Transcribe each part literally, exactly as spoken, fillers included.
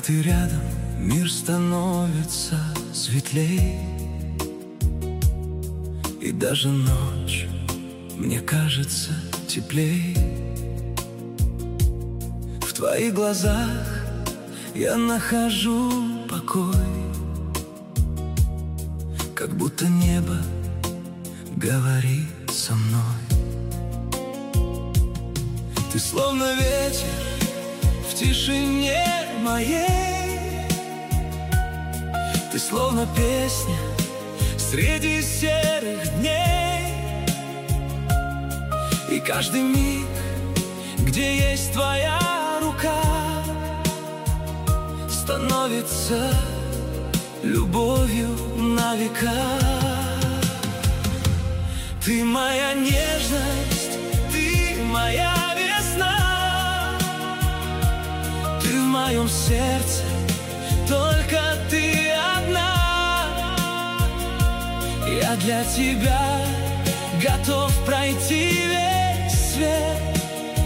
ты рядом, мир становится светлей, и даже ночь мне кажется теплей. В твоих глазах я нахожу покой, как будто небо говорит со мной. Ты словно ветер в тишине моей, ты словно песня среди серых дней. И каждый миг, где есть твоя рука, становится любовью на века. Ты моя нежность, ты моя весна, ты в моем сердце, только ты одна. Я для тебя готов пройти весь свет,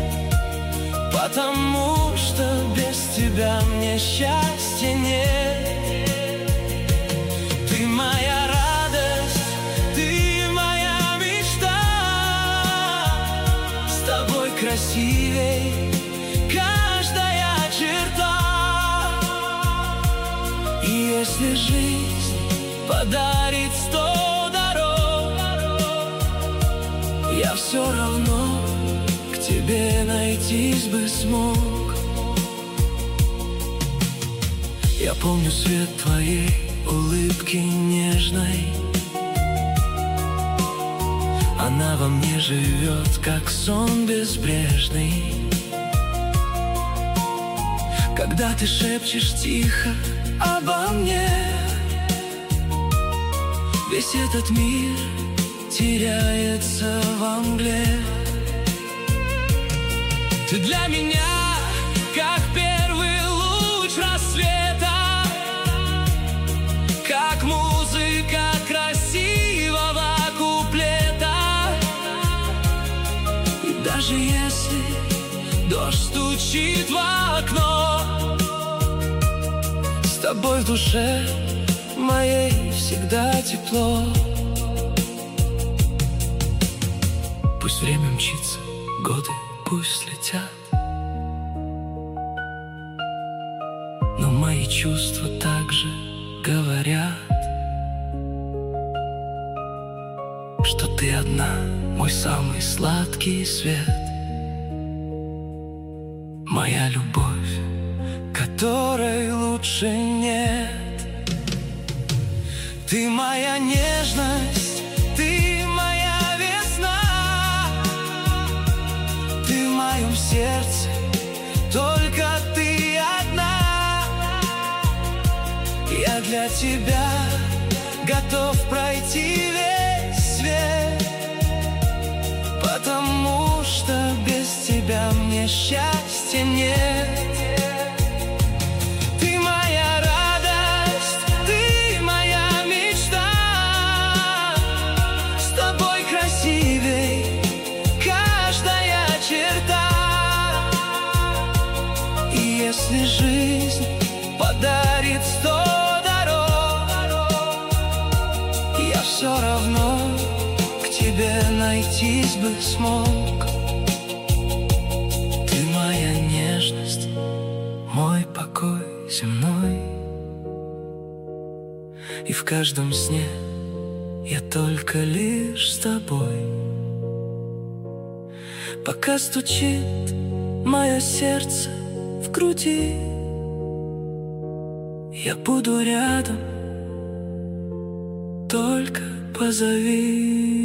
потому что без тебя мне счастья нет. Ты моя радость, ты моя мечта, с тобой красивей каждая черта. И если жизнь подарит сто дорог, я все равно к тебе найтись бы смог. Я помню свет твоей улыбки нежной, она во мне живет, как сон безбрежный. Когда ты шепчешь тихо обо мне, весь этот мир теряется во мгле. Ты для меня как первый луч рассвета, как музыка красивого куплета. И даже если дождь стучит в окно, с тобой в душе моей всегда тепло. Пусть время мчится, годы пусть летят, но мои чувства также говорят, что ты одна, мой самый сладкий свет. Моя любовь, которой лучше нет. Ты моя нежность, ты моя весна, ты в моем сердце, только ты одна. Я для тебя готов пройти весь свет, потому что без тебя мне счастья нет. Ты моя радость, ты моя мечта, с тобой красивей каждая черта. И если жизнь подарит сто дорог, я все равно к тебе найтись бы смог. Ты моя нежность, мой покой земной, и в каждом сне я только лишь с тобой. Пока стучит мое сердце в груди, я буду рядом, только позови.